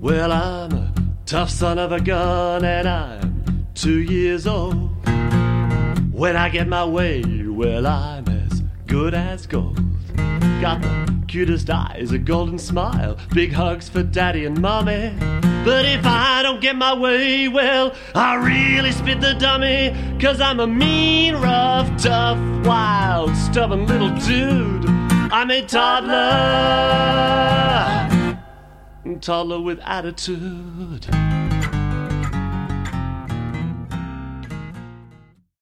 Well, I'm a tough son of a gun and I'm 2 years old. When I get my way, well, I'm as good as gold. Got the cutest eyes, a golden smile, big hugs for daddy and mommy. But if I don't get my way, well, I really spit the dummy. 'Cause I'm a mean, rough, tough, wild, stubborn little dude. I'm a toddler with attitude.